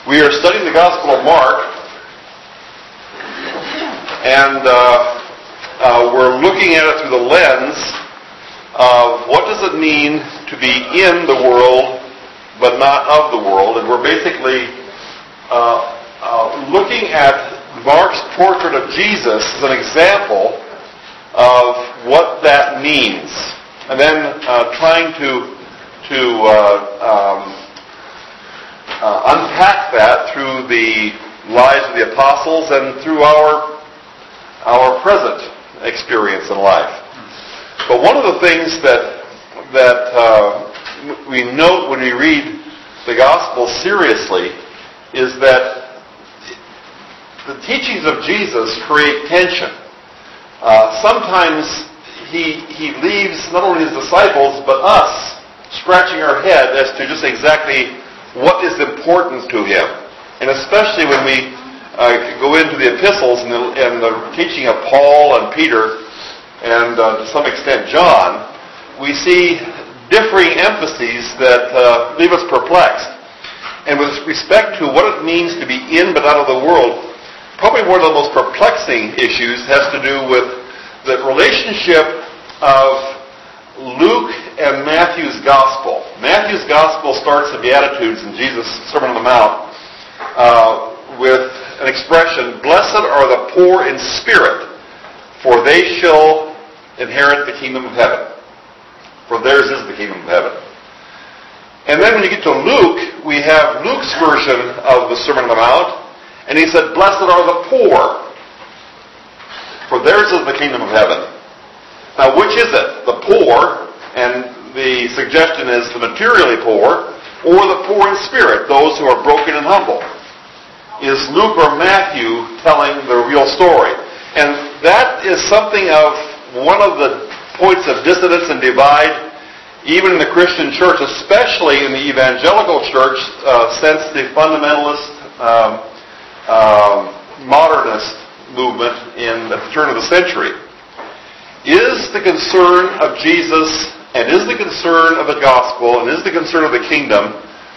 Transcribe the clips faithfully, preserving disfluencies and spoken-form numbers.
We are studying the Gospel of Mark, and uh, uh, we're looking at it through the lens of what does it mean to be in the world but not of the world. And we're basically uh, uh, looking at Mark's portrait of Jesus as an example of what that means, and then uh, trying to to uh, um, uh, unpack that through the lives of the apostles and through our our present experience in life. But one of the things that that uh, we note when we read the Gospel seriously is that the teachings of Jesus create tension. Uh, sometimes he he leaves not only his disciples but us scratching our head as to just exactly what is important to him, and especially when we uh, go into the epistles and the, and the teaching of Paul and Peter, and uh, to some extent John, we see differing emphases that uh, leave us perplexed. And with respect to what it means to be in but out of the world, probably one of the most perplexing issues has to do with the relationship of Luke and Matthew's Gospel. Matthew's Gospel starts the Beatitudes in Jesus' Sermon on the Mount uh, with an expression, "Blessed are the poor in spirit, for they shall inherit the kingdom of heaven." For theirs is the kingdom of heaven. And then when you get to Luke, we have Luke's version of the Sermon on the Mount, and he said, "Blessed are the poor, for theirs is the kingdom of heaven." Now, which is it? The poor, and the suggestion is the materially poor, or the poor in spirit, those who are broken and humble? Is Luke or Matthew telling the real story? And that is something of one of the points of dissonance and divide, even in the Christian church, especially in the evangelical church, uh, since the fundamentalist, um, um, modernist movement in the turn of the century. Is the concern of Jesus, and is the concern of the gospel, and is the concern of the kingdom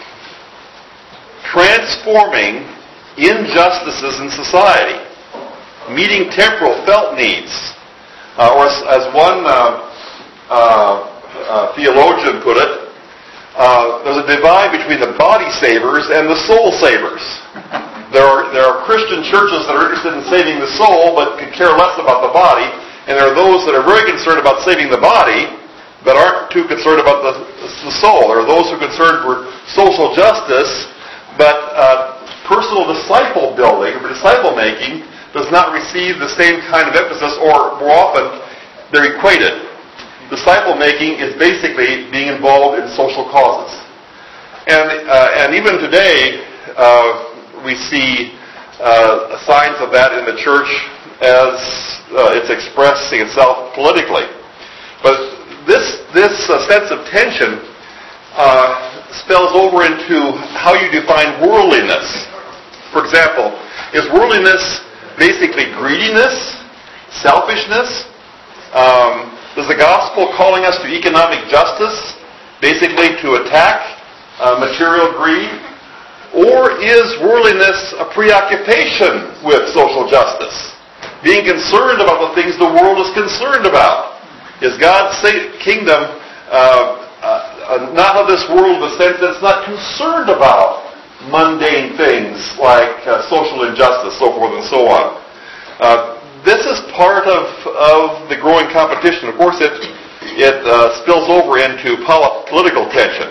transforming injustices in society, meeting temporal felt needs? Uh, or as, as one uh, uh, uh, theologian put it, uh, there's a divide between the body savers and the soul savers. There are there are Christian churches that are interested in saving the soul but could care less about the body, and there are those that are very concerned about saving the body but aren't too concerned about the, the soul. There are those who are concerned for social justice, but uh, personal disciple building or disciple making does not receive the same kind of emphasis, or more often, they're equated. Disciple-making is basically being involved in social causes. And uh, and even today, uh, we see uh, signs of that in the church as uh, it's expressing itself politically. But this, this uh, sense of tension uh, spills over into how you define worldliness. For example, is worldliness basically greediness, selfishness? Um, is the gospel calling us to economic justice, basically to attack uh, material greed? Or is worldliness a preoccupation with social justice, being concerned about the things the world is concerned about? Is God's kingdom uh, uh, not of this world in the sense that it's not concerned about mundane things like uh, social injustice, so forth and so on? Uh, this is part of, of the growing competition. Of course, it it uh, spills over into pol- political tension.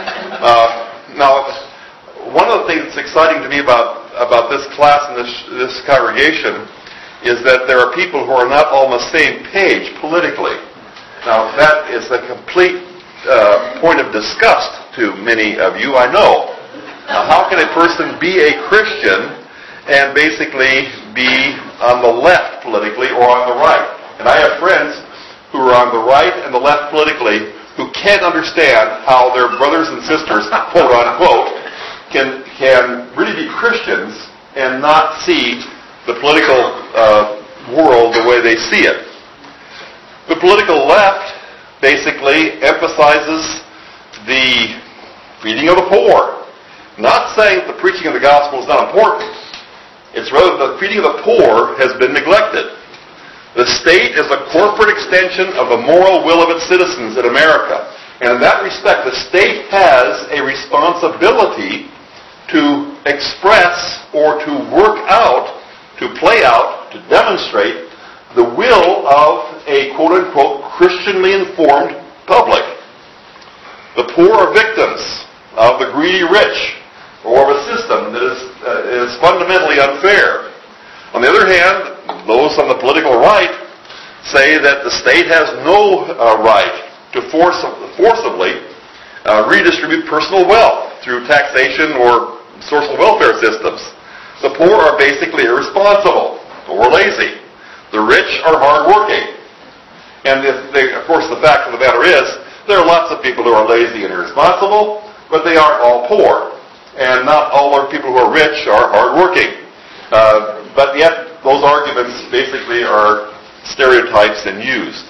Uh, now, one of the things that's exciting to me about, about this class and this, this congregation is that there are people who are not all on the same page politically. Now, that is a complete uh, point of disgust to many of you, I know. Now, how can a person be a Christian and basically be on the left politically or on the right? And I have friends who are on the right and the left politically who can't understand how their brothers and sisters, quote unquote, can can really be Christians and not see the political uh, world the way they see it. The political left basically emphasizes the feeding of the poor, not not saying that the preaching of the gospel is not important. It's rather the feeding of the poor has been neglected. The state is a corporate extension of the moral will of its citizens in America. And in that respect, the state has a responsibility to express or to work out, to play out, to demonstrate the will of a quote-unquote Christianly informed public. The poor are victims of the greedy rich, or of a system that is, uh, is fundamentally unfair. On the other hand, those on the political right say that the state has no uh, right to force, forcibly uh, redistribute personal wealth through taxation or social welfare systems. The poor are basically irresponsible or lazy. The rich are hardworking. And if they, of course, the fact of the matter is, there are lots of people who are lazy and irresponsible, but they aren't all poor. And not all our people who are rich are hardworking. Uh, but yet, those arguments basically are stereotypes and used.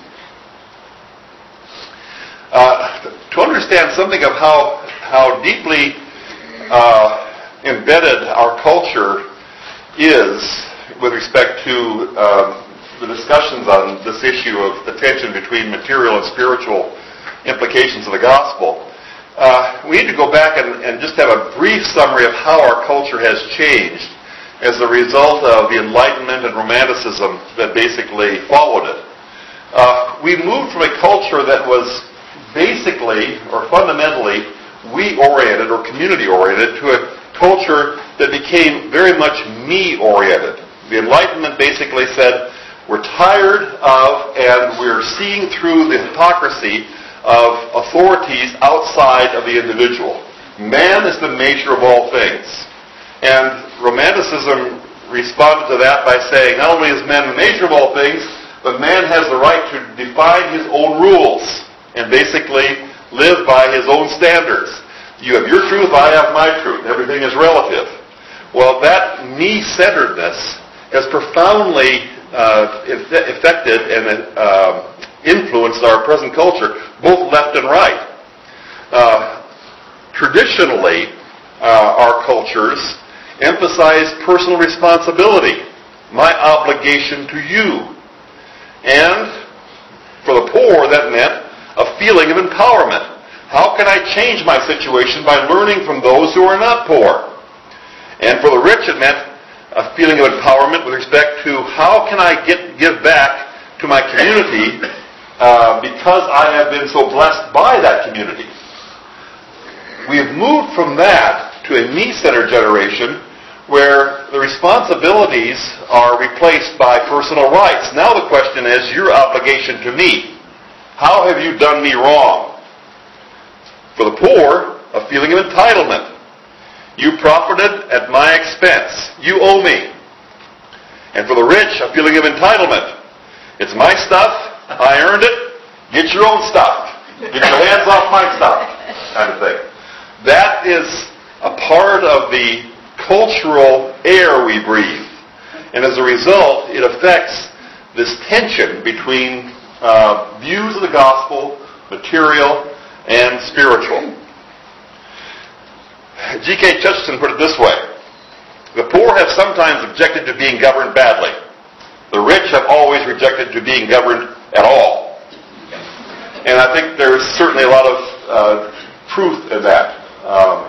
Uh, to understand something of how, how deeply uh, embedded our culture is with respect to uh, the discussions on this issue of the tension between material and spiritual implications of the gospel, uh, we need to go back and, and just have a brief summary of how our culture has changed as a result of the Enlightenment and Romanticism that basically followed it. Uh, we moved from a culture that was basically or fundamentally we-oriented or community-oriented to a culture that became very much me-oriented. The Enlightenment basically said, we're tired of and we're seeing through the hypocrisy of authorities outside of the individual. Man is the measure of all things. And Romanticism responded to that by saying, not only is man the measure of all things, but man has the right to define his own rules and basically live by his own standards. You have your truth, I have my truth. Everything is relative. Well, that me-centeredness has profoundly uh, affected and uh, influenced our present culture, both left and right. Uh, traditionally, uh, our cultures emphasize personal responsibility, my obligation to you. And for the poor, that meant a feeling of empowerment. How can I change my situation by learning from those who are not poor? And for the rich, it meant a feeling of empowerment with respect to how can I get give back to my community uh, because I have been so blessed by that community. We have moved from that to a me-centered generation where the responsibilities are replaced by personal rights. Now the question is your obligation to me. How have you done me wrong? For the poor, a feeling of entitlement. You profited at my expense. You owe me. And for the rich, a feeling of entitlement. It's my stuff. I earned it. Get your own stuff. Get your hands off my stuff. Kind of thing. That is a part of the cultural air we breathe. And as a result, it affects this tension between uh, views of the gospel, material, and spiritual. G K Chesterton put it this way: the poor have sometimes objected to being governed badly. The rich have always rejected to being governed at all. And I think there's certainly a lot of uh, truth in that. Um,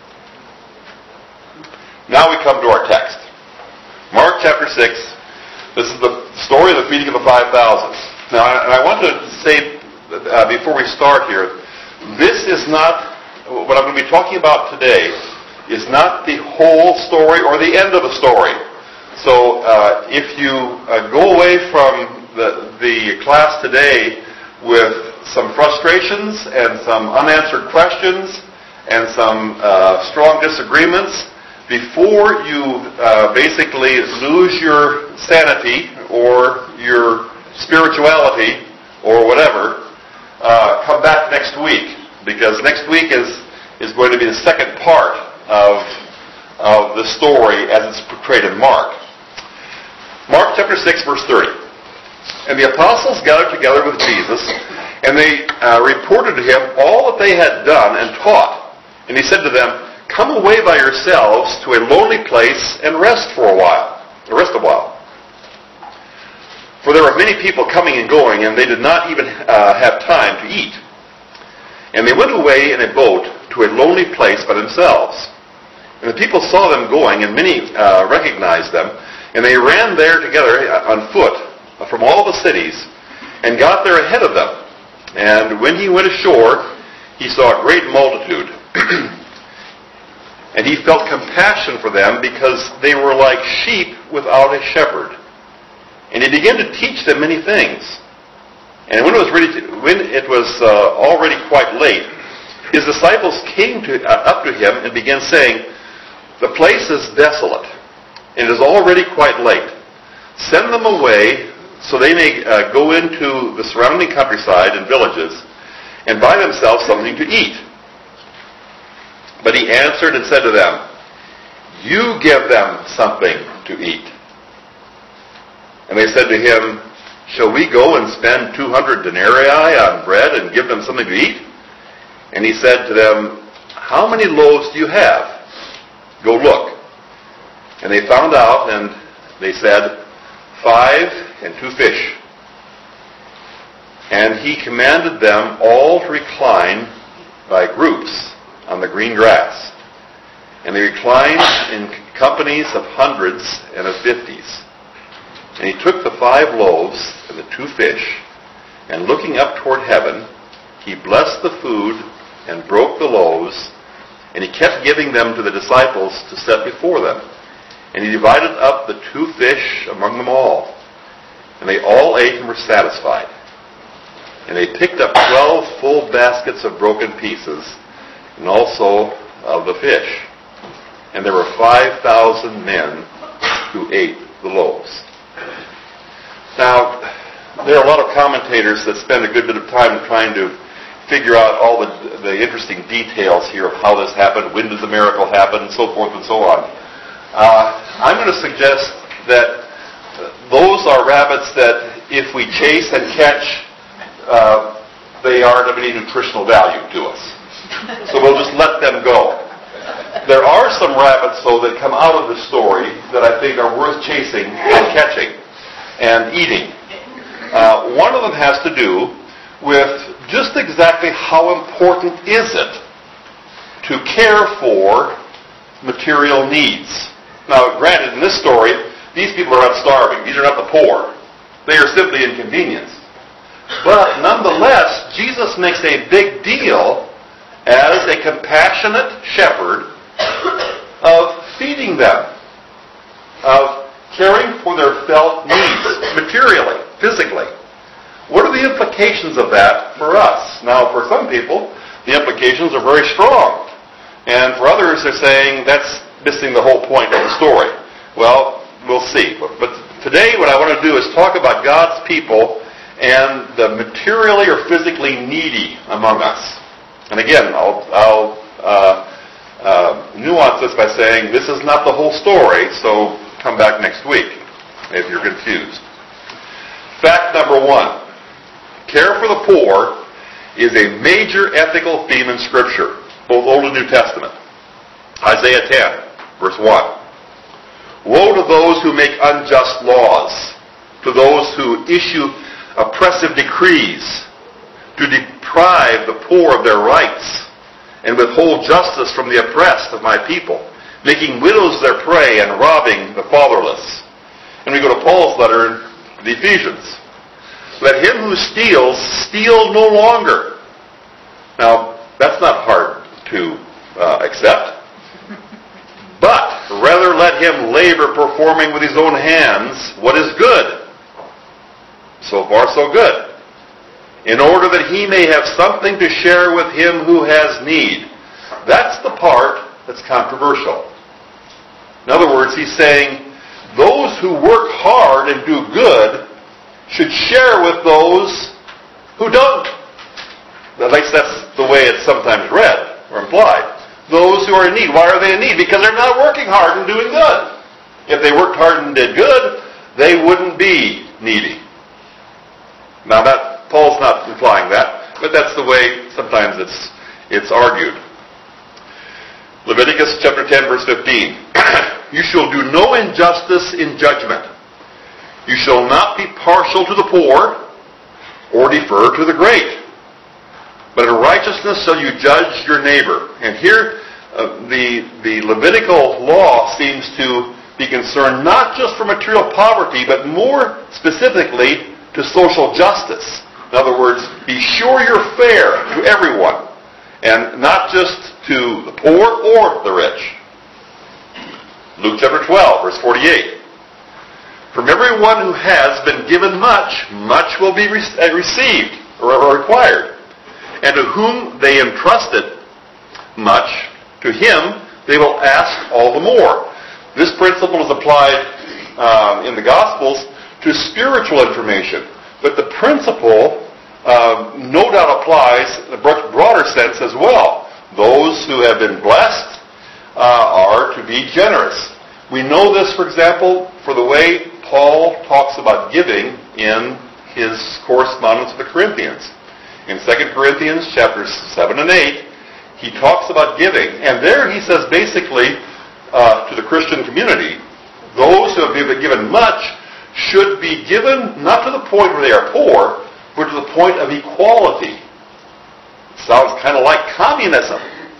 now we come to our text. Mark chapter six. This is the story of the feeding of the five thousand. Now, and I want to say uh, before we start here, this is not, what I'm going to be talking about today is not the whole story or the end of the story. So uh, if you uh, go away from the, the class today with some frustrations and some unanswered questions and some uh, strong disagreements, before you uh, basically lose your sanity or your spirituality or whatever, uh, come back next week. Because next week is, is going to be the second part of, of the story as it's portrayed in Mark. Mark chapter six, verse thirty. And the apostles gathered together with Jesus, and they uh, reported to him all that they had done and taught. And he said to them, come away by yourselves to a lonely place and rest for a while. Rest a while. For there were many people coming and going, and they did not even uh, have time to eat. And they went away in a boat to a lonely place by themselves. And the people saw them going, and many uh, recognized them, and they ran there together on foot from all the cities, and got there ahead of them. And when he went ashore, he saw a great multitude. And he felt compassion for them because they were like sheep without a shepherd. And he began to teach them many things. And when it was ready to, when it was uh, already quite late, his disciples came to, uh, up to him and began saying, "The place is desolate, and it is already quite late. Send them away so they may uh, go into the surrounding countryside and villages and buy themselves something to eat." But he answered and said to them, "You give them something to eat." And they said to him, "Shall we go and spend two hundred denarii on bread and give them something to eat?" And he said to them, "How many loaves do you have? Go look." And they found out, and they said, "Five and two fish." And he commanded them all to recline by groups on the green grass. And they reclined in companies of hundreds and of fifties. And he took the five loaves and the two fish, and looking up toward heaven, he blessed the food and broke the loaves, and he kept giving them to the disciples to set before them. And he divided up the two fish among them all. And they all ate and were satisfied. And they picked up twelve full baskets of broken pieces, and also of the fish. And there were five thousand men who ate the loaves. Now, there are a lot of commentators that spend a good bit of time trying to figure out all the, the interesting details here of how this happened, when does the miracle happen, and so forth and so on. Uh, I'm going to suggest that those are rabbits that if we chase and catch, uh, they aren't of any nutritional value to us. So we'll just let them go. There are some rabbits, though, that come out of the story that I think are worth chasing and catching and eating. Uh, one of them has to do with just exactly how important is it to care for material needs. Now, granted, in this story, these people are not starving. These are not the poor. They are simply inconvenienced. But nonetheless, Jesus makes a big deal as a compassionate shepherd of feeding them, of caring for their felt needs, materially, physically. What are the implications of that for us? Now, for some people, the implications are very strong. And for others, they're saying that's missing the whole point of the story. Well, we'll see. But, but today, what I want to do is talk about God's people and the materially or physically needy among us. And again, I'll, I'll uh, uh, nuance this by saying this is not the whole story, so come back next week if you're confused. Fact number one. Care for the poor is a major ethical theme in Scripture, both Old and New Testament. Isaiah ten, verse one. Woe to those who make unjust laws, to those who issue oppressive decrees, to deprive the poor of their rights, and withhold justice from the oppressed of my people, making widows their prey and robbing the fatherless. And we go to Paul's letter in the Ephesians. Let him who steals, steal no longer. Now, that's not hard to uh, accept. But rather let him labor performing with his own hands what is good. So far, so good. In order that he may have something to share with him who has need. That's the part that's controversial. In other words, he's saying, those who work hard and do good should share with those who don't. At least that's the way it's sometimes read or implied. Those who are in need. Why are they in need? Because they're not working hard and doing good. If they worked hard and did good, they wouldn't be needy. Now, that Paul's not implying that, but that's the way sometimes it's it's argued. Leviticus chapter ten, verse fifteen. You shall do no injustice in judgment. You shall not be partial to the poor or defer to the great. But in righteousness shall you judge your neighbor. And here, uh, the, the Levitical law seems to be concerned not just for material poverty, but more specifically to social justice. In other words, be sure you're fair to everyone, and not just to the poor or the rich. Luke chapter twelve, verse forty-eight. From everyone who has been given much, much will be re- received or required. And to whom they entrusted much, to him they will ask all the more. This principle is applied uh, in the Gospels to spiritual information. But the principle uh, no doubt applies in a broader sense as well. Those who have been blessed uh, are to be generous. We know this, for example, for the way Paul talks about giving in his correspondence with the Corinthians. In Second Corinthians chapters seven and eight, he talks about giving. And there he says basically uh, to the Christian community, those who have been given much should be given not to the point where they are poor, but to the point of equality. It sounds kind of like communism.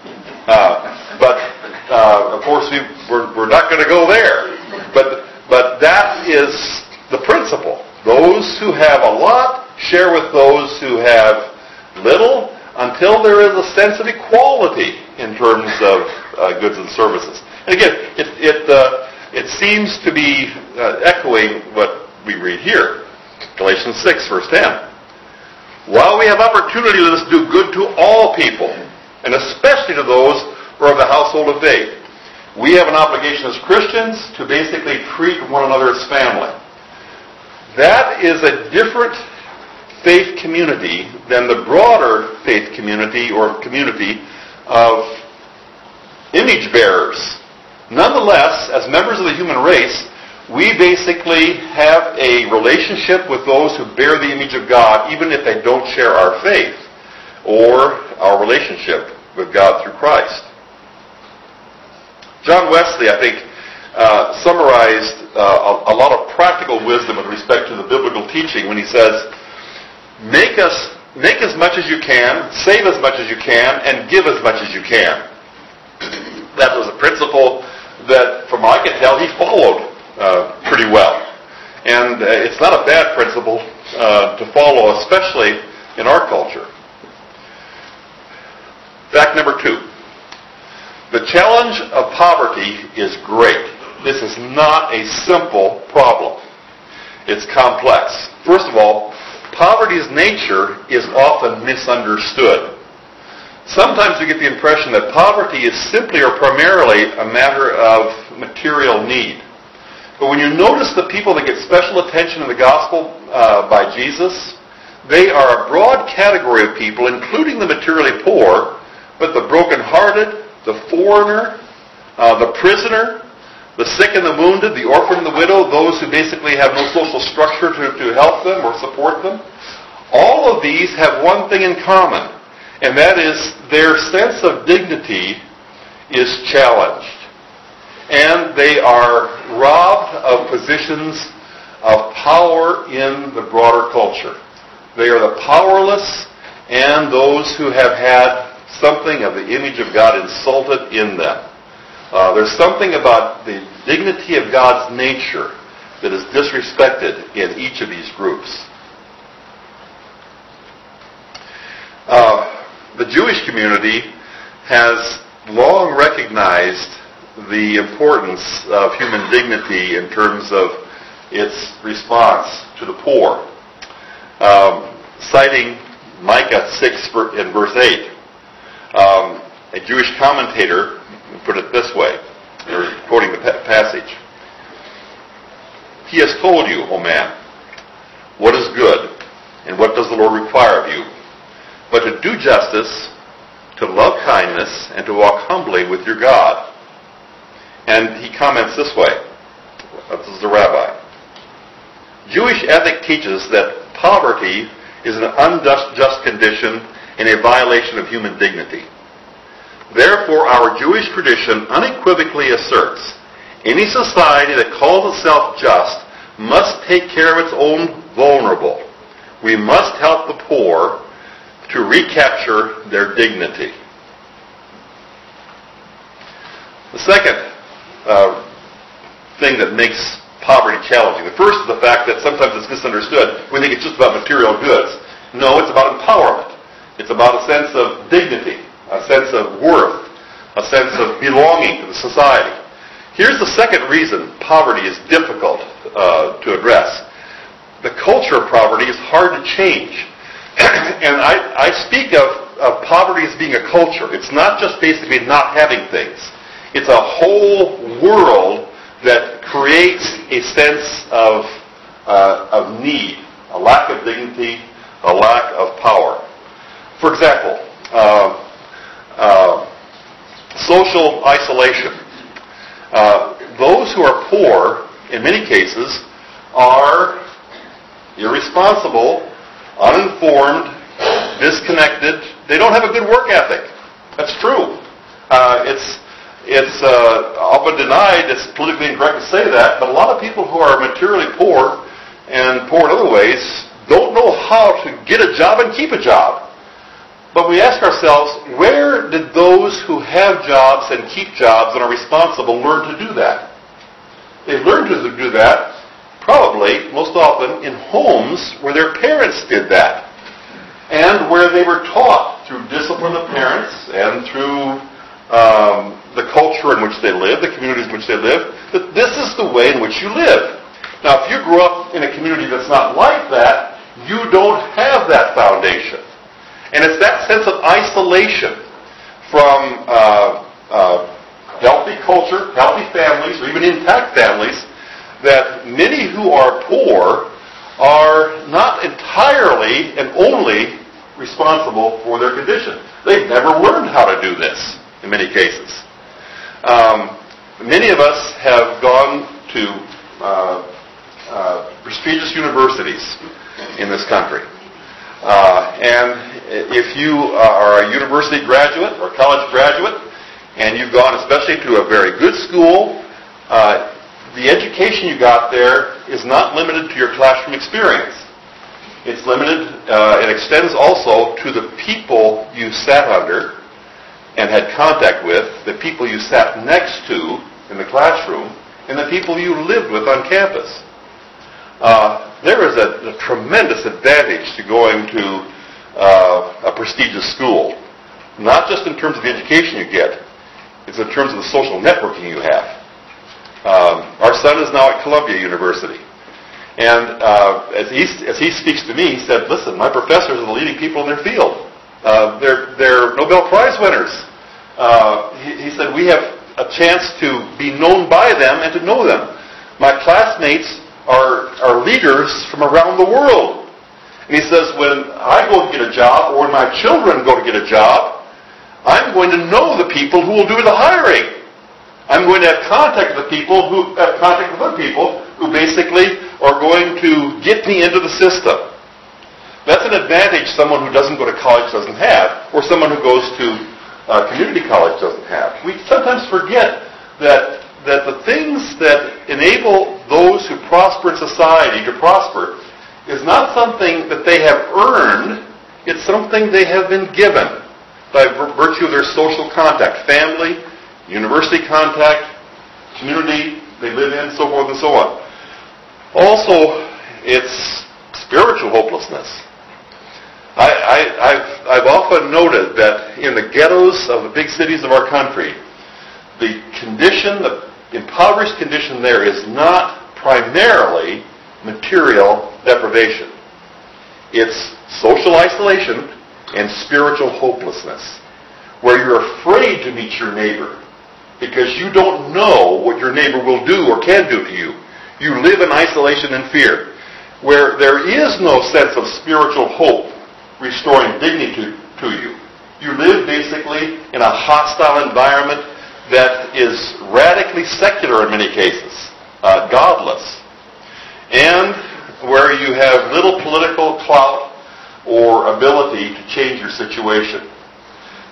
Uh, but, uh, of course, we, we're, we're not going to go there. But, but that is the principle. Those who have a lot share with those who have little, until there is a sense of equality in terms of uh, goods and services. And again, it it, uh, it seems to be uh, echoing what we read here. Galatians six, verse ten. While we have opportunity, let us do good to all people, and especially to those who are of the household of faith. We have an obligation as Christians to basically treat one another as family. That is a different faith community than the broader faith community or community of image bearers. Nonetheless, as members of the human race, we basically have a relationship with those who bear the image of God, even if they don't share our faith or our relationship with God through Christ. John Wesley, I think, uh, summarized uh, a, a lot of practical wisdom with respect to the biblical teaching when he says, Make us make as much as you can, save as much as you can, and give as much as you can. That was a principle that, from what I can tell, he followed uh, pretty well. And uh, it's not a bad principle uh, to follow, especially in our culture. Fact number two. The challenge of poverty is great. This is not a simple problem. It's complex. First of all, poverty's nature is often misunderstood. Sometimes we get the impression that poverty is simply or primarily a matter of material need. But when you notice the people that get special attention in the gospel uh, by Jesus, they are a broad category of people, including the materially poor, but the brokenhearted, the foreigner, uh, the prisoner, the sick and the wounded, the orphan and the widow, those who basically have no social structure to, to help them or support them. All of these have one thing in common, and that is their sense of dignity is challenged. And they are robbed of positions of power in the broader culture. They are the powerless and those who have had something of the image of God insulted in them. Uh, there's something about the dignity of God's nature that is disrespected in each of these groups. Uh, the Jewish community has long recognized the importance of human dignity in terms of its response to the poor. Um, citing Micah six in verse eight, um, a Jewish commentator put it this way, or quoting the passage. He has told you, O man, what is good, and what does the Lord require of you, but to do justice, to love kindness, and to walk humbly with your God. And he comments this way. This is the rabbi. Jewish ethic teaches that poverty is an unjust condition and a violation of human dignity. Therefore, our Jewish tradition unequivocally asserts, any society that calls itself just must take care of its own vulnerable. We must help the poor to recapture their dignity. The second uh, thing that makes poverty challenging. The first is the fact that sometimes it's misunderstood. We think it's just about material goods. No, it's about empowerment. It's about a sense of dignity, a sense of worth, a sense of belonging to the society. Here's the second reason poverty is difficult uh, to address. The culture of poverty is hard to change. And I, I speak of, of poverty as being a culture. It's not just basically not having things. It's a whole world that creates a sense of, uh, of need, a lack of dignity, a lack of power. For example, uh, uh, social isolation. Uh, those who are poor, in many cases, are irresponsible, uninformed, disconnected. They don't have a good work ethic. That's true. Uh, it's it's uh, often denied. It's politically incorrect to say that, but a lot of people who are materially poor and poor in other ways don't know how to get a job and keep a job. But we ask ourselves, where did those who have jobs and keep jobs and are responsible learn to do that? They learned to do that, probably, most often, in homes where their parents did that. And where they were taught through discipline of parents and through um, the culture in which they live, the communities in which they live, that this is the way in which you live. Now, if you grew up in a community that's not like that, you don't have that foundation. And it's that sense of isolation from uh, uh, healthy culture, healthy families, or even intact families, that many who are poor are not entirely and only responsible for their condition. They've never learned how to do this, in many cases. Um, many of us have gone to uh, uh, prestigious universities in this country. Uh, and if you are a university graduate or college graduate, and you've gone especially to a very good school, uh, the education you got there is not limited to your classroom experience. It's limited, uh, it extends also to the people you sat under and had contact with, the people you sat next to in the classroom, and the people you lived with on campus. Uh, there is a, a tremendous advantage to going to uh, a prestigious school, not just in terms of the education you get, it's in terms of the social networking you have. Um, our son is now at Columbia University, and uh, as he as he speaks to me, he said, "Listen, my professors are the leading people in their field. Uh, they're they're Nobel Prize winners." Uh, he, he said, "We have a chance to be known by them and to know them. My classmates are are leaders from around the world." And he says, "When I go to get a job, or when my children go to get a job, I'm going to know the people who will do the hiring. I'm going to have contact with the people who have contact with other people who basically are going to get me into the system." That's an advantage someone who doesn't go to college doesn't have, or someone who goes to uh, community college doesn't have. We sometimes forget that that the things that enable those who prosper in society to prosper is not something that they have earned, it's something they have been given by virtue of their social contact, family, university contact, community they live in, so forth and so on. Also, it's spiritual hopelessness. I, I, I've, I've often noted that in the ghettos of the big cities of our country, the condition, the impoverished condition there is not primarily material deprivation. It's social isolation and spiritual hopelessness, where you're afraid to meet your neighbor because you don't know what your neighbor will do or can do to you. You live in isolation and fear, where there is no sense of spiritual hope restoring dignity to, to you. You live basically in a hostile environment that is radically secular in many cases, uh, godless, and where you have little political clout or ability to change your situation.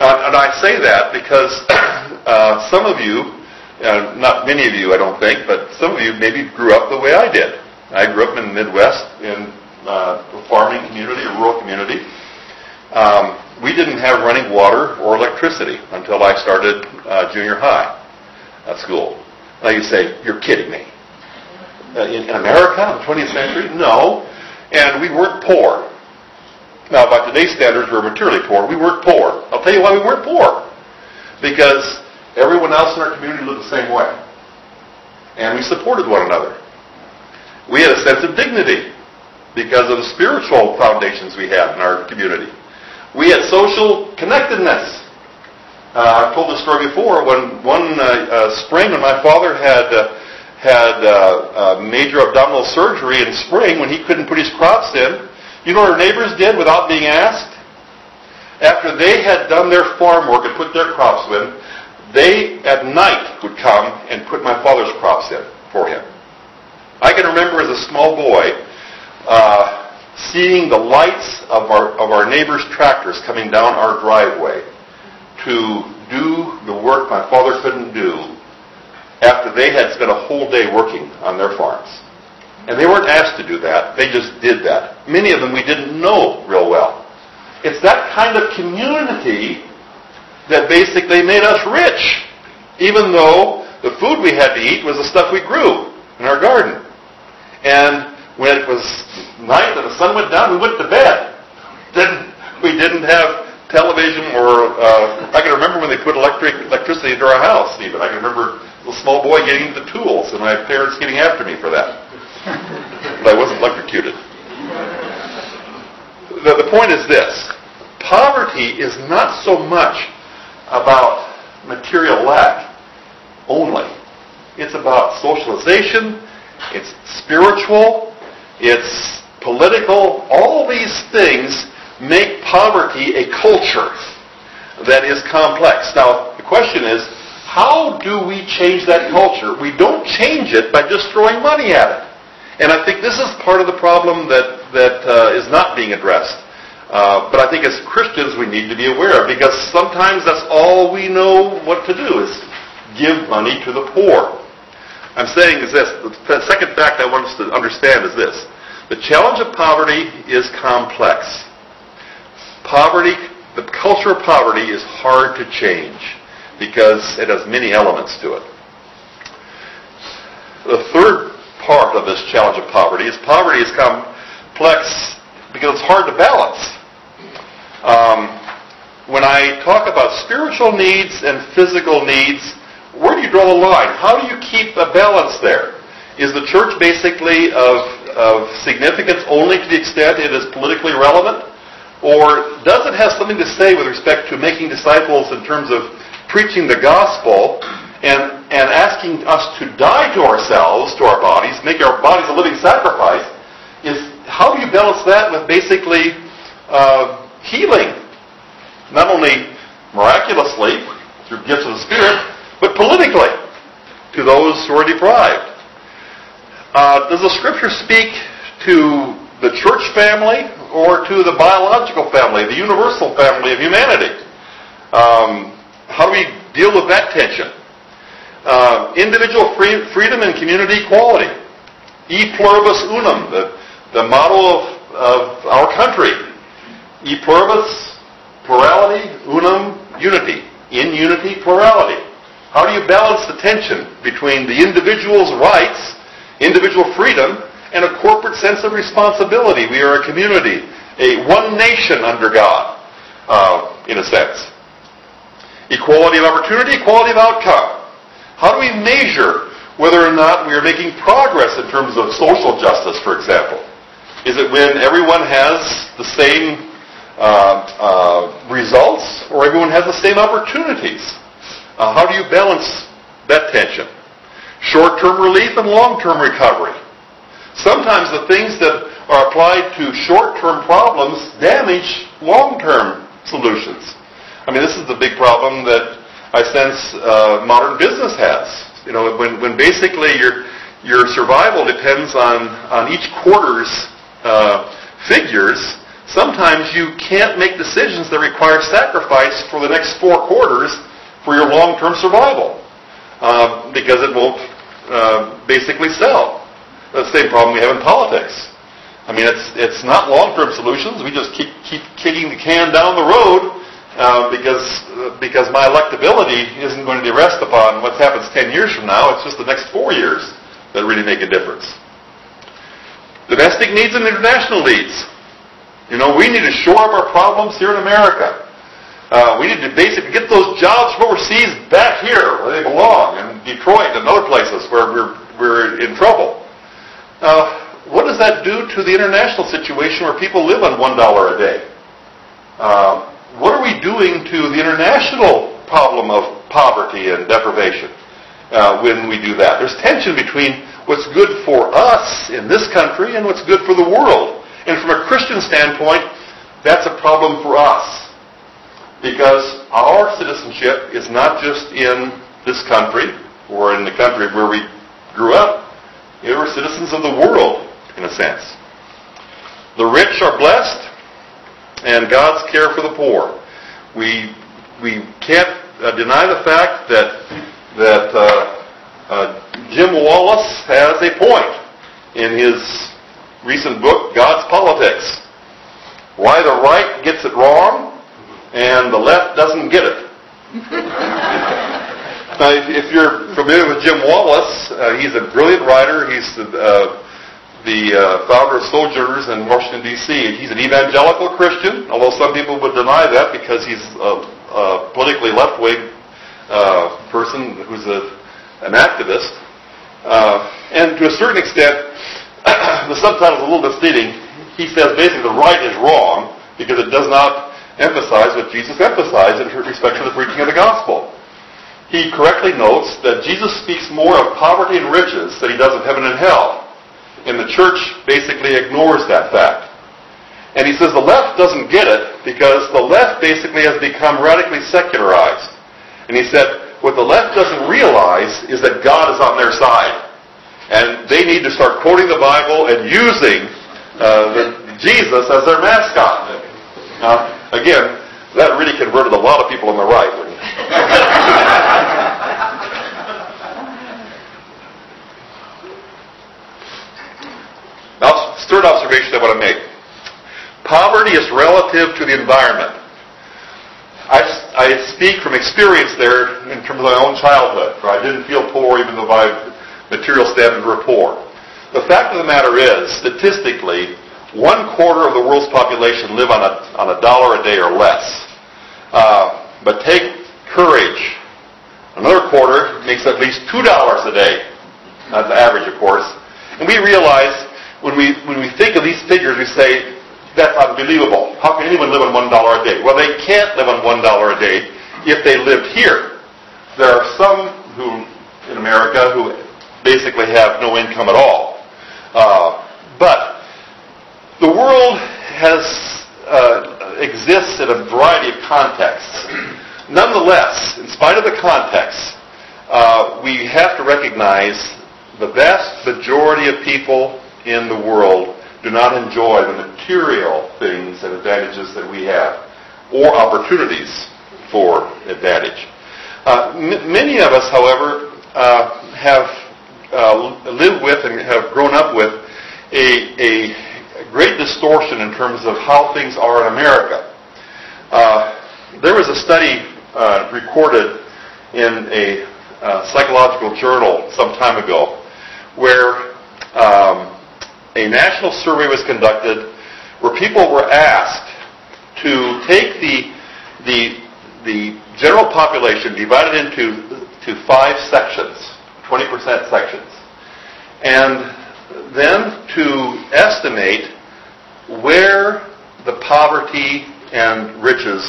Uh, and I say that because uh, some of you, uh, not many of you I don't think, but some of you maybe grew up the way I did. I grew up in the Midwest in uh, a farming community, a rural community. Um, we didn't have running water or electricity until I started uh, junior high at school. Now you say, you're kidding me. Uh, in, in America in the twentieth century? No. And we weren't poor. Now, by today's standards, we're materially poor. We weren't poor. I'll tell you why we weren't poor. Because everyone else in our community lived the same way. And we supported one another. We had a sense of dignity because of the spiritual foundations we had in our community. We had social connectedness. Uh, I've told this story before. When one uh, uh, spring, when my father had uh, had uh, uh, major abdominal surgery in spring, when he couldn't put his crops in, you know what our neighbors did without being asked? After they had done their farm work and put their crops in, they at night would come and put my father's crops in for him. I can remember as a small boy uh, seeing the lights of our of our neighbors' tractors coming down our driveway to do the work my father couldn't do after they had spent a whole day working on their farms. And they weren't asked to do that. They just did that. Many of them we didn't know real well. It's that kind of community that basically made us rich, even though the food we had to eat was the stuff we grew in our garden. And when it was night and the sun went down, we went to bed. Didn't, we didn't have television or... Uh, I can remember when they put electric electricity into our house, even. I can remember a little small boy getting the tools and my parents getting after me for that. But I wasn't electrocuted. The, the point is this. Poverty is not so much about material lack only. It's about socialization, it's spiritual, it's political. All these things make poverty a culture that is complex. Now, the question is, how do we change that culture? We don't change it by just throwing money at it. And I think this is part of the problem that, that uh, is not being addressed. Uh, but I think as Christians we need to be aware of, because sometimes that's all we know what to do is give money to the poor. I'm saying is this, the second fact I want us to understand is this. The challenge of poverty is complex. Poverty, the culture of poverty is hard to change because it has many elements to it. The third part of this challenge of poverty is poverty is complex because it's hard to balance. Um, when I talk about spiritual needs and physical needs, where do you draw the line? How do you keep a balance there? Is the church basically of, of significance only to the extent it is politically relevant? Or does it have something to say with respect to making disciples in terms of preaching the gospel and, and asking us to die to ourselves, to our bodies, make our bodies a living sacrifice? Is how do you balance that with basically uh, healing? Not only miraculously, through gifts of the Spirit, but politically, to those who are deprived. Uh, does the Scripture speak to the church family or to the biological family, the universal family of humanity? Um, how do we deal with that tension? Uh, individual free, freedom and community equality. E pluribus unum, the, the motto of, of our country. E pluribus, plurality, unum, unity. In unity, plurality. How do you balance the tension between the individual's rights, individual freedom, and a corporate sense of responsibility? We are a community, a one nation under God, uh, in a sense. Equality of opportunity, equality of outcome. How do we measure whether or not we are making progress in terms of social justice, for example? Is it when everyone has the same uh, uh, results, or everyone has the same opportunities? Uh, how do you balance that tension? Short-term relief and long-term recovery. Sometimes the things that are applied to short-term problems damage long-term solutions. I mean, this is the big problem that I sense uh, modern business has. You know, when, when basically your your survival depends on, on each quarter's uh, figures, sometimes you can't make decisions that require sacrifice for the next four quarters for your long-term survival uh, because it won't uh, basically sell. The same problem we have in politics. I mean, it's it's not long-term solutions. We just keep keep kicking the can down the road uh, because uh, because my electability isn't going to be rest upon what happens ten years from now. It's just the next four years that really make a difference. Domestic needs and international needs. You know, we need to shore up our problems here in America. Uh, we need to basically get those jobs from overseas back here where they belong, in Detroit and other places where we're we're in trouble. Uh, what does that do to the international situation where people live on one dollar a day? Uh, what are we doing to the international problem of poverty and deprivation uh, when we do that? There's tension between what's good for us in this country and what's good for the world. And from a Christian standpoint, that's a problem for us. Because our citizenship is not just in this country or in the country where we grew up. We're citizens of the world, in a sense. The rich are blessed, and God's care for the poor. We we can't uh, deny the fact that that uh, uh, Jim Wallace has a point in his recent book, God's Politics. Why the right gets it wrong and the left doesn't get it. Now, if, if you're familiar with Jim Wallace, uh, he's a brilliant writer. He's the, uh, the uh, founder of Sojourners in Washington, D C He's an evangelical Christian, although some people would deny that because he's a, a politically left-wing uh, person who's a, an activist. Uh, and to a certain extent, the subtitle is a little misleading. He says basically the right is wrong because it does not emphasize what Jesus emphasized in respect to the preaching of the gospel. He correctly notes that Jesus speaks more of poverty and riches than he does of heaven and hell. And the church basically ignores that fact. And he says the left doesn't get it because the left basically has become radically secularized. And he said what the left doesn't realize is that God is on their side. And they need to start quoting the Bible and using uh, the, Jesus as their mascot. Uh, again, that really converted a lot of people on the right. Now, third observation I want to make. Poverty is relative to the environment. I, I speak from experience there in terms of my own childhood. I didn't feel poor even though my material standards were poor. The fact of the matter is, statistically, one quarter of the world's population live on a, on a dollar a day or less. Uh, but take courage. Another quarter makes at least two dollars a day. That's the average, of course. And we realize when we when we think of these figures, we say, that's unbelievable. How can anyone live on one dollar a day? Well, they can't live on one dollar a day if they lived here. There are some who in America who basically have no income at all. Uh, but the world has uh, exists in a variety of contexts. Nonetheless, in spite of the context, uh, we have to recognize the vast majority of people in the world do not enjoy the material things and advantages that we have, or opportunities for advantage. Uh, m- many of us, however, uh, have uh, lived with and have grown up with a, a great distortion in terms of how things are in America. Uh, there was a study uh, recorded in a uh, psychological journal some time ago where um, a national survey was conducted where people were asked to take the the the general population, divided into to five sections, twenty percent sections, and then to estimate where the poverty and riches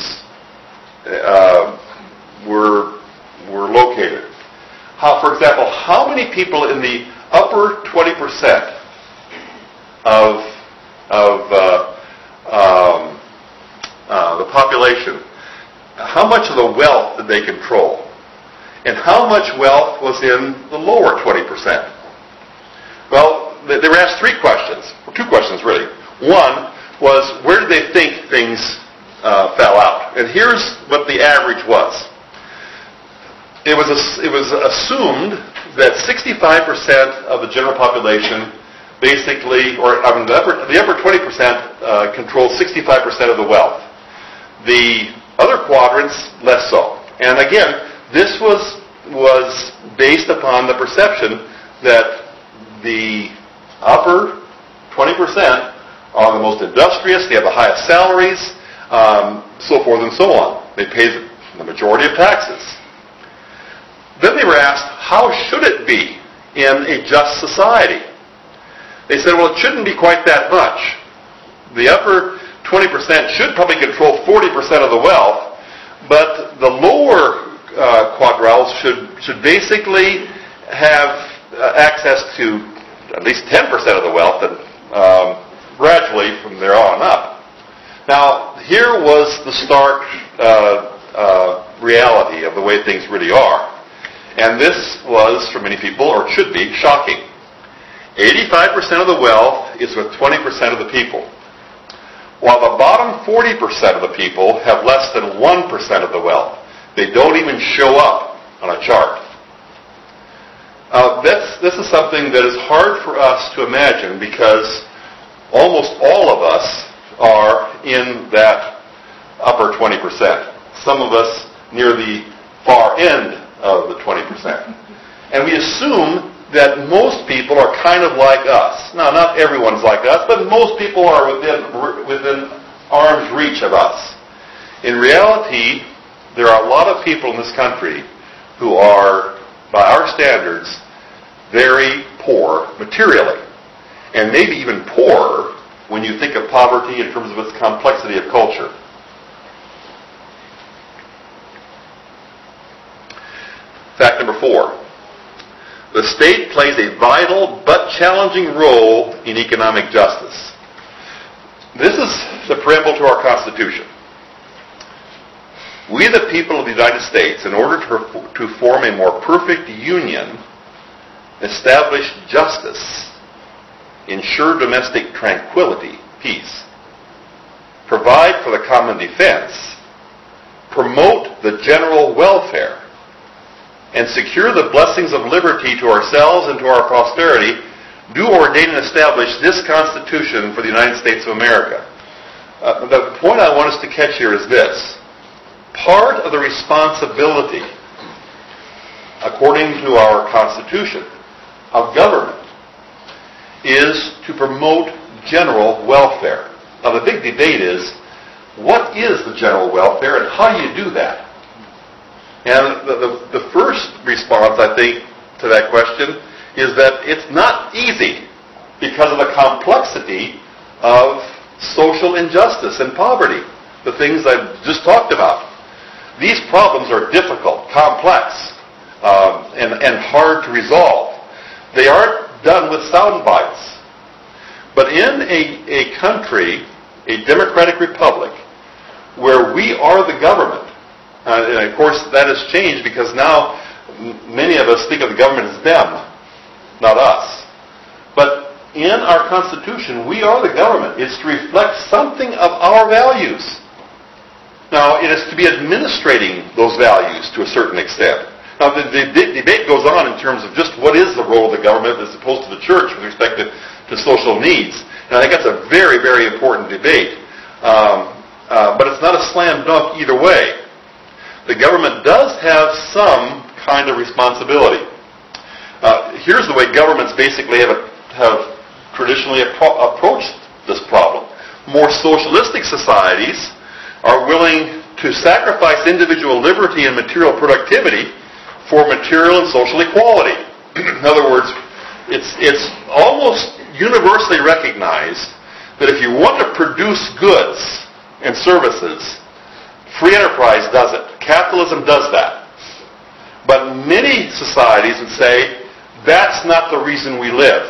uh, were were located. How, for example, how many people in the upper twenty percent of of uh, um, uh, the population, how much of the wealth did they control? And how much wealth was in the lower twenty percent? Well, they were asked three questions, or two questions really. One, was where did they think things uh, fell out? And here's what the average was. It was, a, it was assumed that sixty-five percent of the general population basically, or I mean, the upper, the upper twenty percent uh, controlled sixty-five percent of the wealth. The other quadrants, less so. And again, this was was based upon the perception that the upper twenty percent are the most industrious, they have the highest salaries, um, so forth and so on. They pay the majority of taxes. Then they were asked, how should it be in a just society? They said, well, it shouldn't be quite that much. The upper twenty percent should probably control forty percent of the wealth, but the lower uh, quadriles should, should basically have uh, access to at least ten percent of the wealth, and um, gradually from there on up. Now, here was the stark uh, uh, reality of the way things really are. And this was, for many people, or should be, shocking. eighty-five percent of the wealth is with twenty percent of the people, while the bottom forty percent of the people have less than one percent of the wealth. They don't even show up on a chart. Uh, that's, this is something that is hard for us to imagine because almost all of us are in that upper twenty percent. Some of us near the far end of the twenty percent. And we assume that most people are kind of like us. Now, not everyone's like us, but most people are within, within arm's reach of us. In reality, there are a lot of people in this country who are, by our standards, very poor materially. And maybe even poorer when you think of poverty in terms of its complexity of culture. Fact number four. The state plays a vital but challenging role in economic justice. This is the preamble to our Constitution. We, the people of the United States, in order to, to form a more perfect union, establish justice, ensure domestic tranquility, peace, provide for the common defense, promote the general welfare, and secure the blessings of liberty to ourselves and to our posterity, do ordain and establish this Constitution for the United States of America. Uh, the point I want us to catch here is this. Part of the responsibility, according to our Constitution, of government is to promote general welfare. Now the big debate is, what is the general welfare and how do you do that? And the, the, the first response, I think, to that question is that it's not easy because of the complexity of social injustice and poverty, the things I've just talked about. These problems are difficult, complex, um, and, and hard to resolve. They aren't done with sound bites. But in a, a country, a democratic republic, where we are the government, Uh, and of course, that has changed because now m- many of us think of the government as them, not us. But in our Constitution, we are the government. It's to reflect something of our values. Now, it is to be administrating those values to a certain extent. Now, the, the, the debate goes on in terms of just what is the role of the government as opposed to the church with respect to, to social needs. And I think that's a very, very important debate. Um, uh, but it's not a slam dunk either way. The government does have some kind of responsibility. Uh, here's the way governments basically have, have traditionally appro- approached this problem. More socialistic societies are willing to sacrifice individual liberty and material productivity for material and social equality. In other words, it's, it's almost universally recognized that if you want to produce goods and services, free enterprise does it. Capitalism does that. But many societies would say, that's not the reason we live.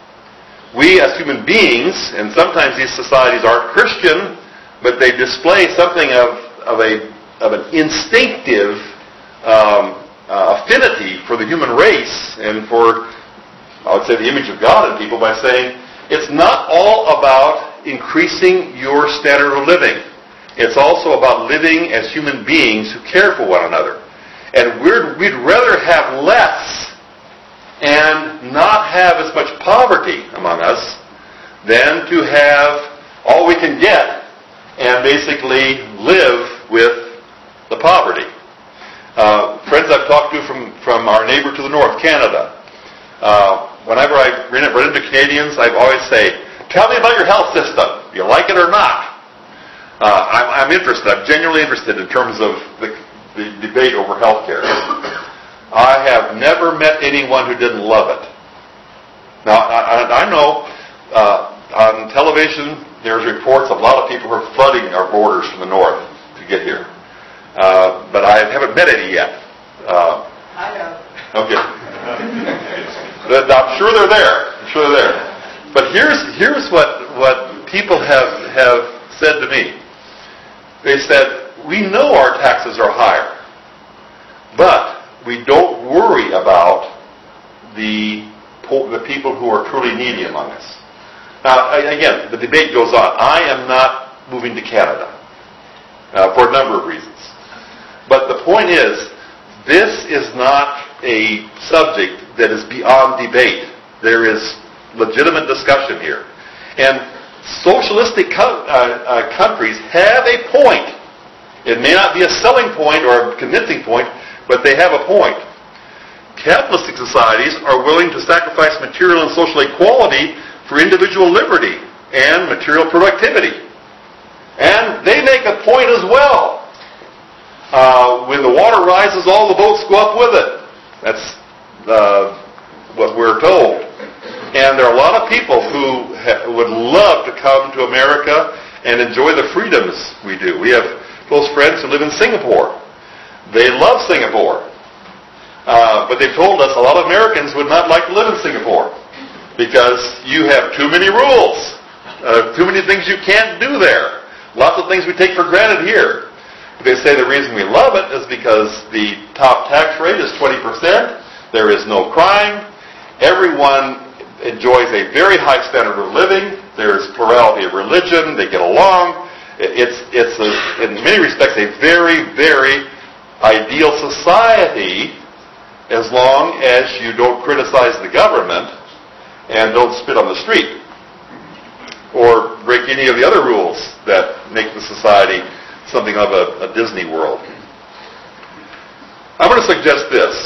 We as human beings, and sometimes these societies aren't Christian, but they display something of, of, a, of an instinctive um, uh, affinity for the human race and for, I would say, the image of God in people by saying, it's not all about increasing your standard of living. It's also about living as human beings who care for one another. And we're, we'd rather have less and not have as much poverty among us than to have all we can get and basically live with the poverty. Uh, friends I've talked to from, from our neighbor to the north, Canada, uh, whenever I run into Canadians, I always say, tell me about your health system. Do you like it or not? Uh, I'm, I'm interested. I'm genuinely interested in terms of the, the debate over health care. I have never met anyone who didn't love it. Now, I, I know uh, on television there's reports of a lot of people who are flooding our borders from the north to get here. Uh, but I haven't met any yet. Uh, I have. Okay. I'm sure they're there. I'm sure they're there. But here's here's what, what people have, have said to me. They said, we know our taxes are higher, but we don't worry about the, the people who are truly needy among us. Now, again, the debate goes on. I am not moving to Canada uh, for a number of reasons. But the point is, this is not a subject that is beyond debate. There is legitimate discussion here. And socialistic co- uh, uh, countries have a point. It may not be a selling point or a convincing point, but they have a point. Capitalistic societies are willing to sacrifice material and social equality for individual liberty and material productivity. And they make a point as well. Uh, when the water rises, all the boats go up with it. That's uh, what we're told. And there are a lot of people who ha- would love to come to America and enjoy the freedoms we do. We have close friends who live in Singapore. They love Singapore. Uh, but they've told us a lot of Americans would not like to live in Singapore because you have too many rules, uh, too many things you can't do there. Lots of things we take for granted here. They say the reason we love it is because the top tax rate is twenty percent. There is no crime. Everyone enjoys a very high standard of living. There's plurality of religion. They get along. It's, it's a, in many respects, a very, very ideal society as long as you don't criticize the government and don't spit on the street or break any of the other rules that make the society something of a, a Disney World. I'm going to suggest this.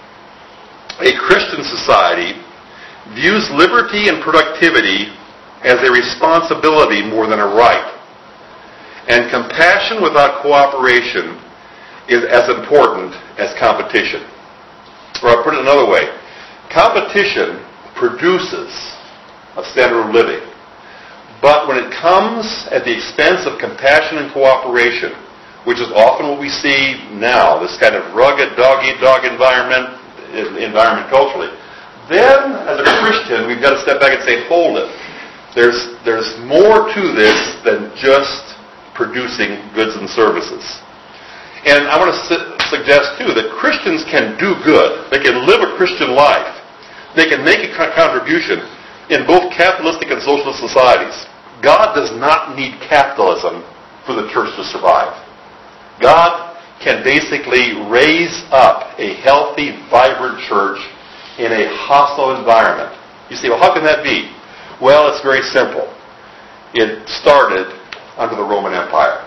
A Christian society views liberty and productivity as a responsibility more than a right. And compassion without cooperation is as important as competition. Or I'll put it another way. Competition produces a standard of living. But when it comes at the expense of compassion and cooperation, which is often what we see now, this kind of rugged dog-eat-dog environment, environment culturally, then, as a Christian, we've got to step back and say, hold it. There's, there's more to this than just producing goods and services. And I want to su- suggest, too, that Christians can do good. They can live a Christian life. They can make a co- contribution in both capitalistic and socialist societies. God does not need capitalism for the church to survive. God can basically raise up a healthy, vibrant church in a hostile environment. You say, well, how can that be? Well, it's very simple. It started under the Roman Empire.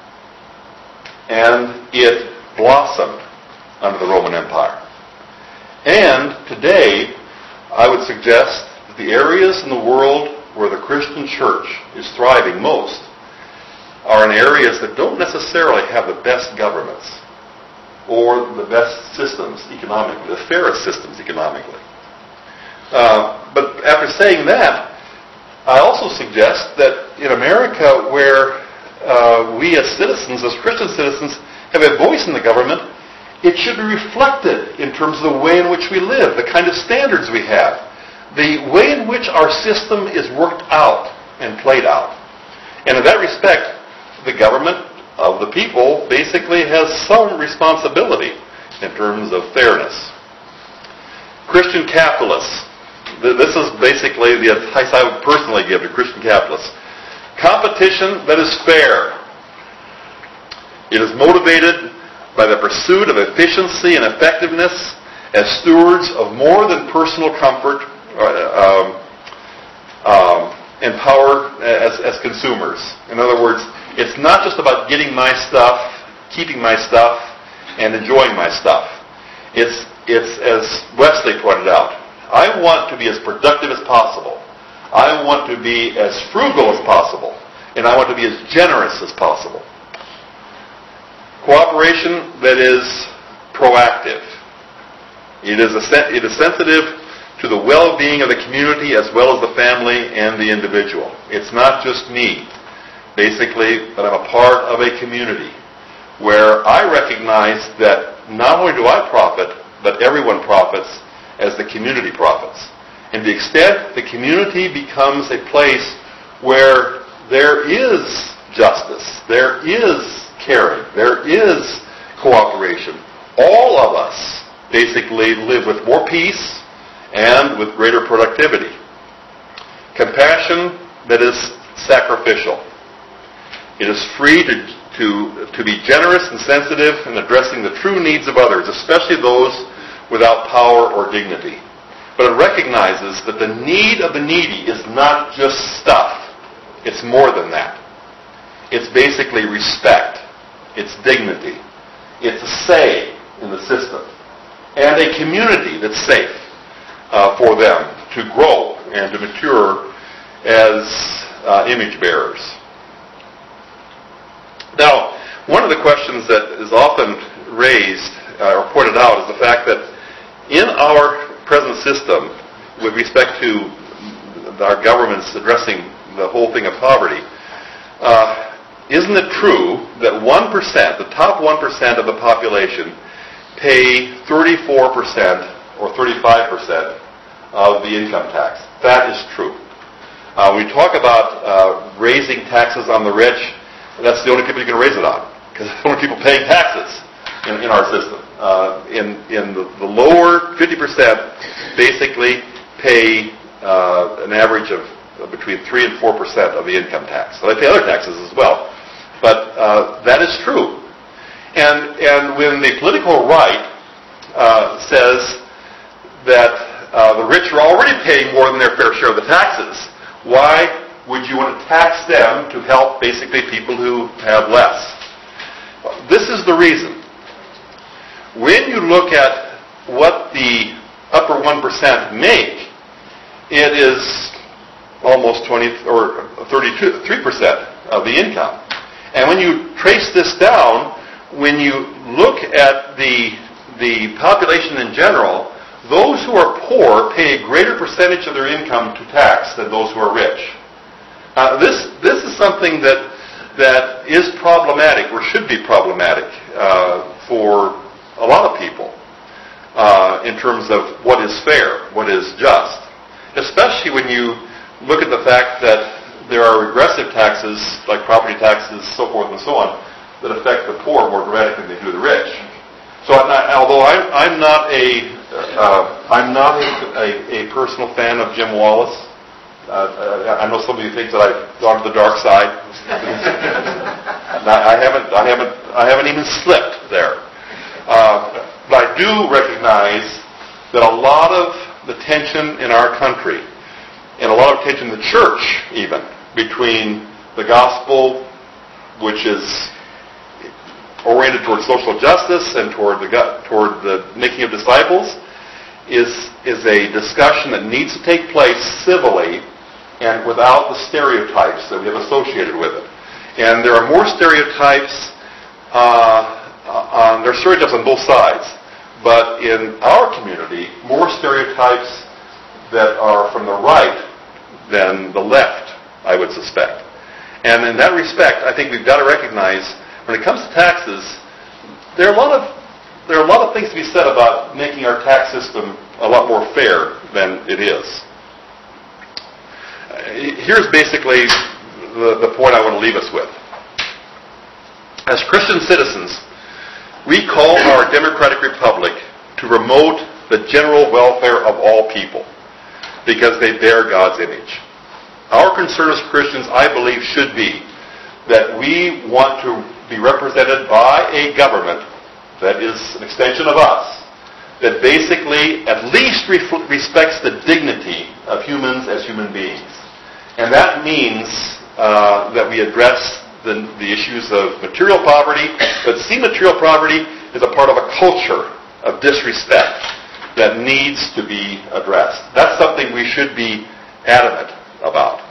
And it blossomed under the Roman Empire. And today, I would suggest that the areas in the world where the Christian church is thriving most are in areas that don't necessarily have the best governments or the best systems economically, the fairest systems economically. Uh, but after saying that, I also suggest that in America, where uh, we as citizens, as Christian citizens, have a voice in the government, it should be reflected in terms of the way in which we live, the kind of standards we have, the way in which our system is worked out and played out. And in that respect, the government of the people basically has some responsibility in terms of fairness. Christian capitalists. This is basically the advice I would personally give to Christian capitalists. Competition that is fair. It is motivated by the pursuit of efficiency and effectiveness as stewards of more than personal comfort uh, um, um, and power as, as consumers. In other words, it's not just about getting my stuff, keeping my stuff, and enjoying my stuff. It's, it's as Wesley pointed out, I want to be as productive as possible. I want to be as frugal as possible. And I want to be as generous as possible. Cooperation that is proactive. It is, a, it is sensitive to the well-being of the community as well as the family and the individual. It's not just me, basically, but I'm a part of a community where I recognize that not only do I profit, but everyone profits as the community profits. And to the extent the community becomes a place where there is justice, there is caring, there is cooperation, all of us basically live with more peace and with greater productivity. Compassion that is sacrificial. It is free to, to, to be generous and sensitive in addressing the true needs of others, especially those without power or dignity. But it recognizes that the need of the needy is not just stuff. It's more than that. It's basically respect. It's dignity. It's a say in the system. And a community that's safe uh, for them to grow and to mature as uh, image bearers. Now, one of the questions that is often raised uh, or pointed out is the fact that in our present system, with respect to our governments addressing the whole thing of poverty, uh, isn't it true that one percent, the top one percent of the population, pay thirty-four percent or thirty-five percent of the income tax? That is true. Uh, when we talk about uh, raising taxes on the rich, that's the only people you can raise it on, because there's only people paying taxes in, in our system. Uh, in in the, the lower fifty percent basically pay uh, an average of between three and four percent of the income tax. So they pay other taxes as well. But uh, that is true. And and when the political right uh, says that uh, the rich are already paying more than their fair share of the taxes, why would you want to tax them to help basically people who have less? This is the reason. When you look at what the upper one percent make, it is almost twenty or thirty-two, three percent of the income. And when you trace this down, when you look at the the population in general, those who are poor pay a greater percentage of their income to tax than those who are rich. Uh, this this is something that that is problematic, or should be problematic, uh, for a lot of people uh, in terms of what is fair, what is just. Especially when you look at the fact that there are regressive taxes, like property taxes, so forth and so on, that affect the poor more dramatically than they do the rich. So, I'm not, although I'm, I'm not a uh, I'm not a, a personal fan of Jim Wallace. Uh, I know some of you think that I've gone to the dark side. I haven't. I haven't. I haven't even slipped there. Uh, but I do recognize that a lot of the tension in our country, and a lot of tension in the church, even between the gospel, which is oriented toward social justice and toward the toward the making of disciples, is is a discussion that needs to take place civilly and without the stereotypes that we have associated with it. And there are more stereotypes. Uh, on, there are stereotypes on both sides, but in our community, more stereotypes that are from the right than the left, I would suspect. And in that respect, I think we've got to recognize, when it comes to taxes, there are a lot of there are a lot of things to be said about making our tax system a lot more fair than it is. Here's basically the, the point I want to leave us with. As Christian citizens, we call our democratic republic to promote the general welfare of all people because they bear God's image. Our concern as Christians, I believe, should be that we want to be represented by a government that is an extension of us, that basically at least ref- respects the dignity of humans as human beings. And that means uh, that we address the, the issues of material poverty, but see material poverty as a part of a culture of disrespect that needs to be addressed. That's something we should be adamant about.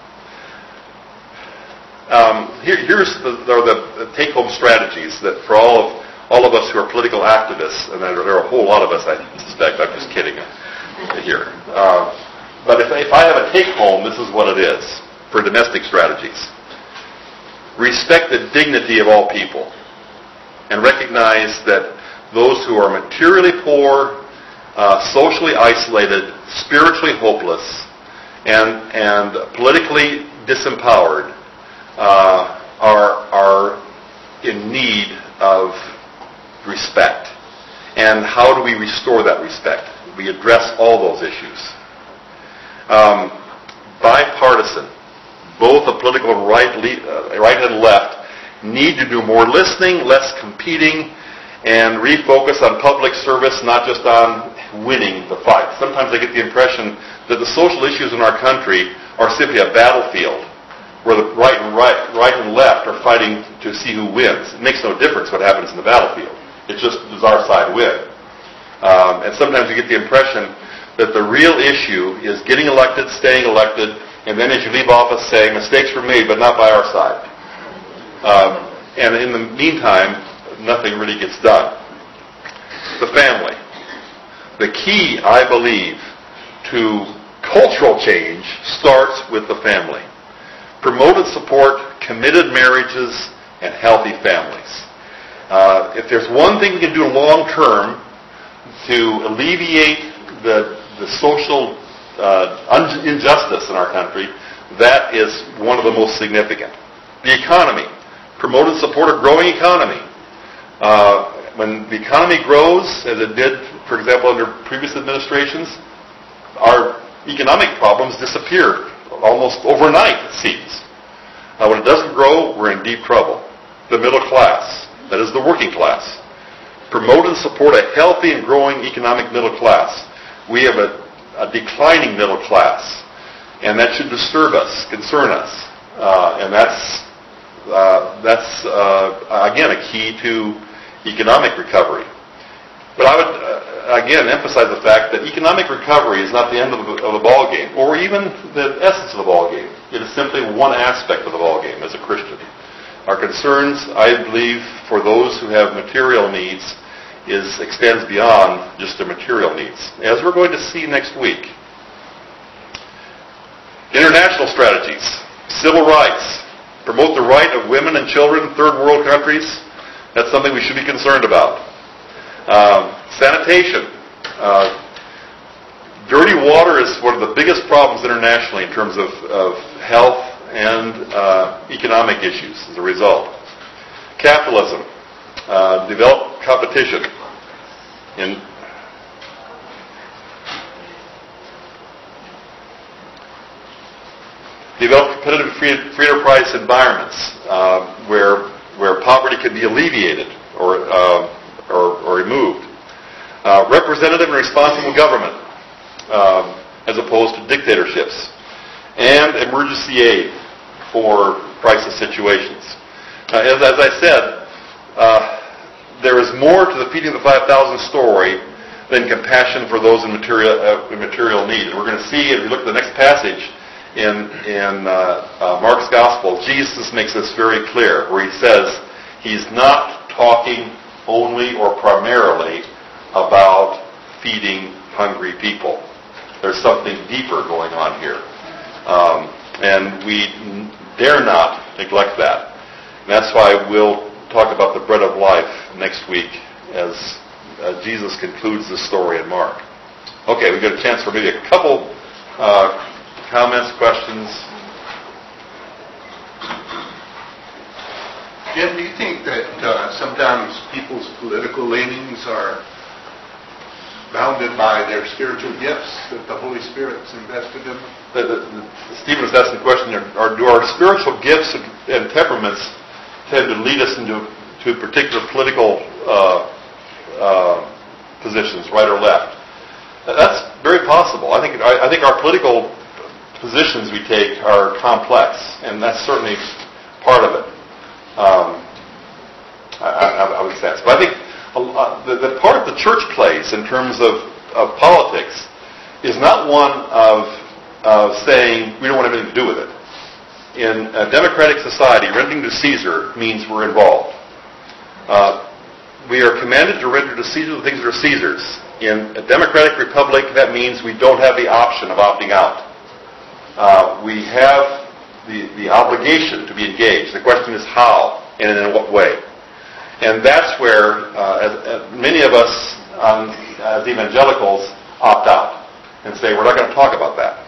Um, here, here's the, the, the take-home strategies that for all of all of us who are political activists, and there are a whole lot of us, I suspect. I'm just kidding here. Uh, but if, if I have a take-home, this is what it is for domestic strategies. Respect the dignity of all people, and recognize that those who are materially poor, uh, socially isolated, spiritually hopeless, and and politically disempowered uh, are are in need of respect. And how do we restore that respect? We address all those issues. Um, bipartisan, both the political right, uh, right and left need to do more listening, less competing, and refocus on public service, not just on winning the fight. Sometimes I get the impression that the social issues in our country are simply a battlefield where the right and right, right and left are fighting to see who wins. It makes no difference what happens in the battlefield. It's just, does our side win? Um, and sometimes you get the impression that the real issue is getting elected, staying elected, and then as you leave office saying, mistakes were made, but not by our side. Um, and in the meantime, nothing really gets done. The family. The key, I believe, to cultural change starts with the family. Promote and support committed marriages and healthy families. Uh, if there's one thing we can do long term to alleviate the, the social uh, injustice in our country, that is one of the most significant. The economy. Promote and support a growing economy. Uh, when the economy grows, as it did, for example, under previous administrations, our economic problems disappear almost overnight, it seems. Uh, when it doesn't grow, we're in deep trouble. The middle class. That is the working class. Promote and support a healthy and growing economic middle class. We have a, a declining middle class, and that should disturb us, concern us. Uh, and that's, uh, that's uh, again, a key to economic recovery. But I would, uh, again, emphasize the fact that economic recovery is not the end of the, of the ball game, or even the essence of the ball game. It is simply one aspect of the ball game as a Christian. Our concerns, I believe, for those who have material needs is extends beyond just their material needs, as we're going to see next week. International strategies, civil rights, promote the right of women and children in third world countries. That's something we should be concerned about. Um, sanitation. Uh, dirty water is one of the biggest problems internationally in terms of, of health and uh, economic issues as a result. Capitalism. Uh, develop competition. In develop competitive free, free enterprise environments uh, where where poverty can be alleviated or uh, or, or removed. Uh, representative and responsible government um, as opposed to dictatorships. And emergency aid for crisis situations. Uh, as, as I said, uh, there is more to the feeding of the five thousand story than compassion for those in material, uh, in material need. And we're going to see, if we look at the next passage in, in uh, uh, Mark's Gospel, Jesus makes this very clear, where he says he's not talking only or primarily about feeding hungry people. There's something deeper going on here. Um, and we dare not neglect that. And that's why we'll talk about the bread of life next week as uh, Jesus concludes the story in Mark. Okay, we've got a chance for maybe a couple uh, comments, questions. Jim, do you think that uh, sometimes people's political leanings are bounded by their spiritual gifts that the Holy Spirit's invested in them? The, the, the, Stephen was asking the question, are, do our spiritual gifts and, and temperaments tend to lead us into to particular political uh, uh, positions, right or left? That's very possible. I think I, I think our political positions we take are complex, and that's certainly part of it. Um, I, I, I would say. But I think uh, the, the part the church plays in terms of, of politics is not one of, of saying we don't want anything to do with it. In a democratic society, rendering to Caesar means we're involved. Uh, we are commanded to render to Caesar the things that are Caesar's. In a democratic republic, that means we don't have the option of opting out. Uh, we have the, the obligation to be engaged. The question is how and in what way. And that's where uh, as, as many of us um, as evangelicals opt out and say we're not going to talk about that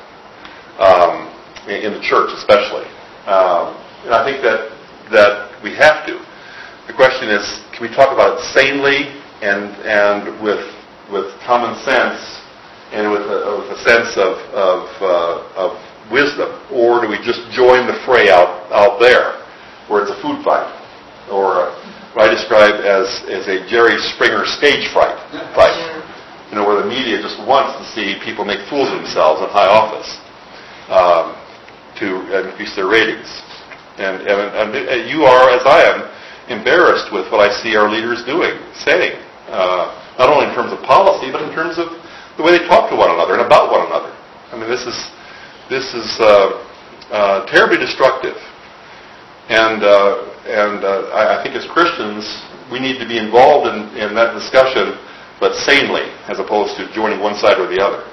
um, in, in the church especially. Um, and I think that that we have to. The question is, can we talk about it sanely and and with with common sense and with a, with a sense of of, uh, of wisdom, or do we just join the fray out out there where it's a food fight, or what I describe as, as a Jerry Springer stage fright fight, you know, where the media just wants to see people make fools of themselves in high office um, to increase their ratings. And, and, and you are, as I am, embarrassed with what I see our leaders doing, saying, uh, not only in terms of policy, but in terms of the way they talk to one another and about one another. I mean, this is this is uh, uh, terribly destructive. And uh, and uh, I, I think as Christians, we need to be involved in, in that discussion, but sanely, as opposed to joining one side or the other.